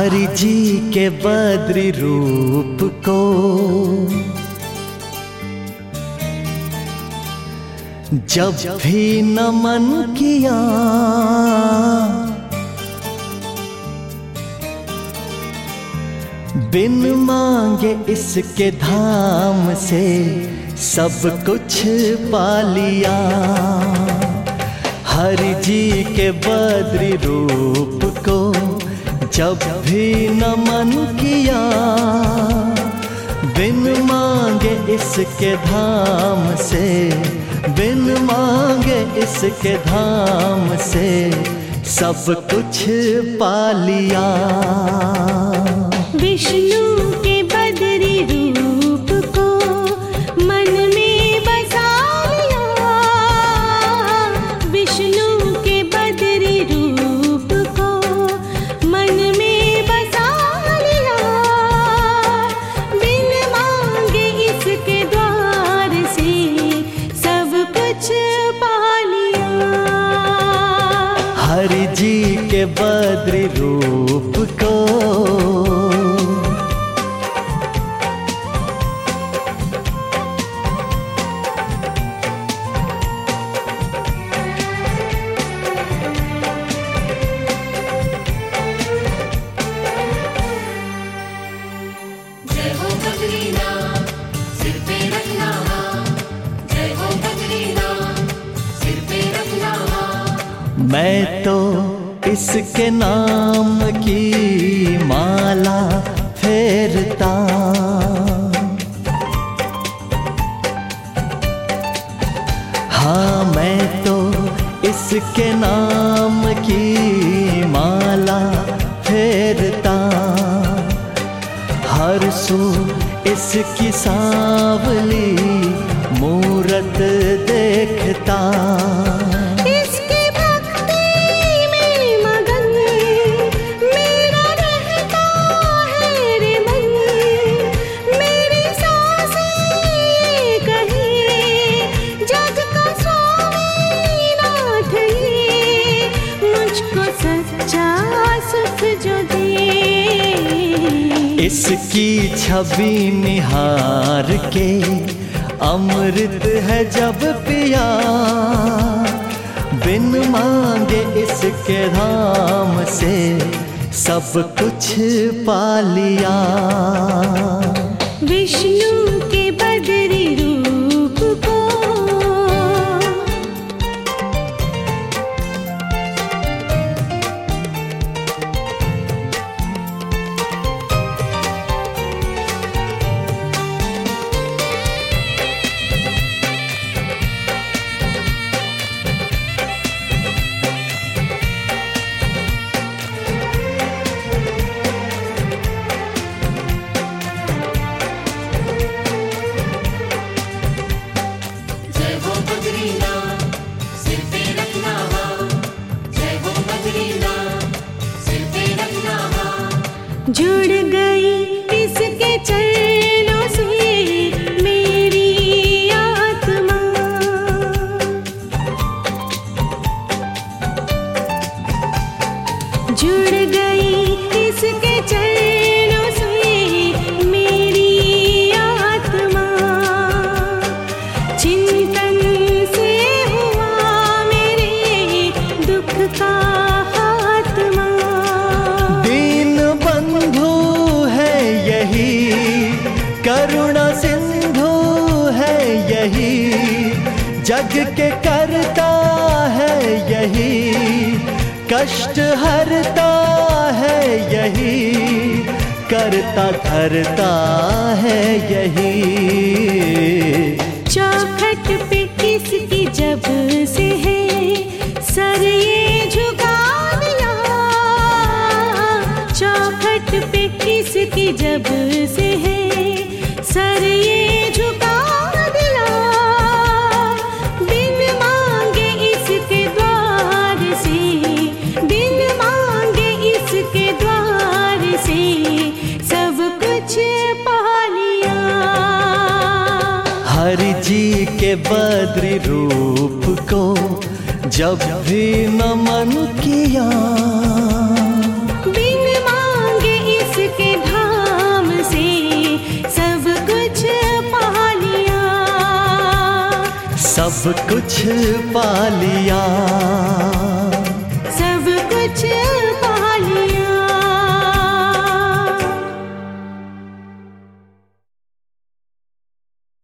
हरि जी के बद्री रूप को जब भी नमन किया, बिन मांगे इसके धाम से सब कुछ पा लिया। हरि जी के बद्री रूप को जब भी नमन किया, बिन मांगे इसके धाम से, बिन मांगे इसके धाम से सब कुछ पा लिया। विष्णु के बद्री रूप को मन में बसा लिया, विष्णु के बद्री रूप को मन में बसा लिया। बिन मांगे इसके द्वार से सब कुछ पा लिया। हरि जी के बद्री रूप को मैं तो इसके नाम की माला फेरता, हाँ मैं तो इसके नाम की माला फेरता। हर सू इसकी सांवली मूरत देखता। इसकी छवि निहार के अमृत है जब पिया, बिन मांगे इसके धाम से सब कुछ पा लिया। विष्णु के बद्री रूप को जुड़ गई इसके चरणों से मेरी आत्मा। जुड़ गई इसके चरणों से मेरी आत्मा। चिंतन से हुआ मेरे दुख का खात्मा। करुणा सिंधु है यही, जग के करता है यही, कष्ट हरता है यही, करता धरता है यही। चौखट पे किसकी जब से है सर ये झुका दिया, चौखट पे किसकी जब से है सर ये झुका दिया। बिन मांगे इसके द्वार से, बिन मांगे इसके द्वार से सब कुछ पा लिया। हरि जी के बद्री रूप को जब भी नमन किया, बिन मांगे सब कुछ पा लिया।